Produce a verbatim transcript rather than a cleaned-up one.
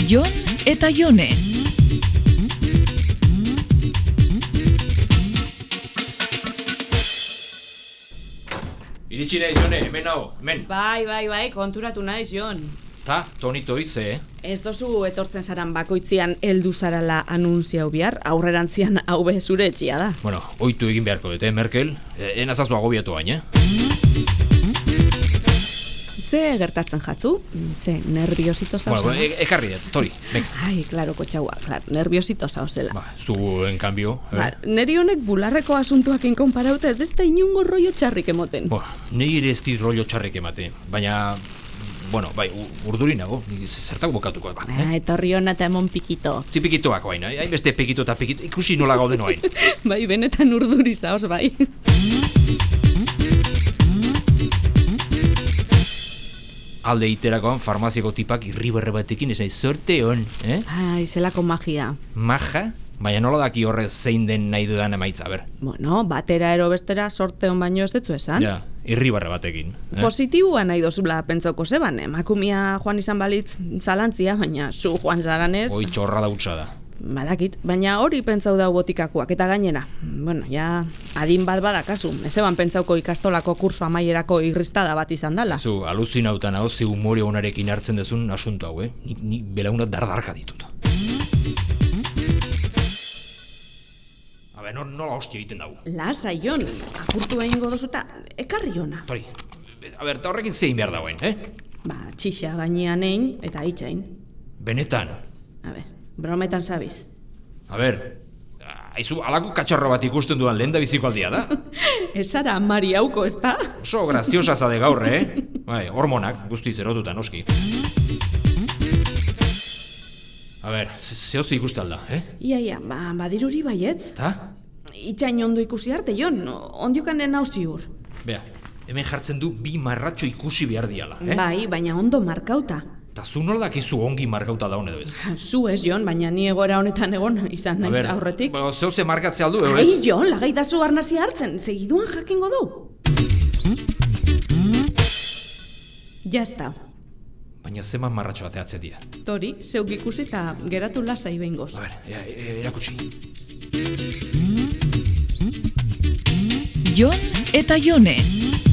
Jon eta Jone. Iritsi nahi, Jone, hemen hau, hemen. Bai, bai, bai, konturatu naiz, Jon. Ta, tonito ize, eh? Ez dozu etortzen zaran bakoitzian heldu zarala anunziau bihar, aurrerantzian hau be zure etxia da. Bueno, oitu egin beharko dut, eh, Merkel? E, enazazu agobiatu bain, eh? Ze gertatzen jatzu? Ze nerviosito zauzela? Bueno, e ekarri dut, tori, venga. Ai, klaro, kotxaua, klaro, nerviosito zauzela. Ba, zu, en cambio, eh? Ba, neri honek bularreko asuntuakin konparauta ez dezta inungo rollo txarrik emoten. Bo, nahi ere ez dit rollo txarrik emate, baina... Bueno, bai, urduri nago, zertak bokatuko, ba, eh? Ah, etorri hona eta emon pikito. Zi pikitoak bain, hain beste pikito eta pikito, ikusi nola gauden oain. Bai, benetan urduri zaoz, bai. Alde iterakoan farmaziako tipak irribarre batekin esan sorte hon, eh? Ai, zelako magia. Maja? Baina nola daki horrez zein den nahi dudan emaitza, ber? Bueno, batera ero bestera sorte hon baino ez detzu esan. Ja, irribarre batekin. Eh? Positibua nahi dozula pentsauko zeban, emakumia joan izan balitz zalantzia, baina zu joan zaranez... Hoi txorra dautza da. Badakit, baina hori pentsau dau botikakoak eta gainera. Bueno, ja, adin bat badakazu. Ezeban pentsauko ikastolako kurso amaierako irristada bat izan dala. Zu, aluzinautan hau, ze humore honarekin hartzen dezun asunto hau, eh? Nik ni belaunat dardarka ditut. Habe, no, nola hostia egiten dago. Lasa, Jon, apurtu egingo dozuta, ekarri hona. Tori, a ber, eta horrekin zein behar dagoen, eh? Ba, txixa gainean egin eta itxain. Benetan. A ber, brometan zabiz. A ber, aizu, alako katxarro bat ikusten dudan lehen da biziko aldia da? Ez zara Mari hauko, ez da? Oso graziosa zade gaur, eh? Bai, hormonak, guzti zerotuta, noski. A ber, zehozi ikusten da, eh? Ia, ia, ba, badiruri baietz. Ta? Itxain ondo ikusi arte, Jon, ondiokanen hau ziur. Bea, hemen jartzen du bi marratxo ikusi behar diala, eh? Bai, baina ondo markauta. Ta zu nola dakizu ongi markauta daun edo ez? Zu ez, Jon, baina ni egoera honetan egon izan naiz aurretik. Ba, zeuze markatzea aldu, edo ez? Ai, Jon, lagai dazu arnazia hartzen, segiduan jakingo du. Jazta. Baina zeman marratxo ateatzea dira. Tori, zeuk ikusi eta geratu lasai behingoz. A ber, e, e, erakutsi. Jon eta Jone.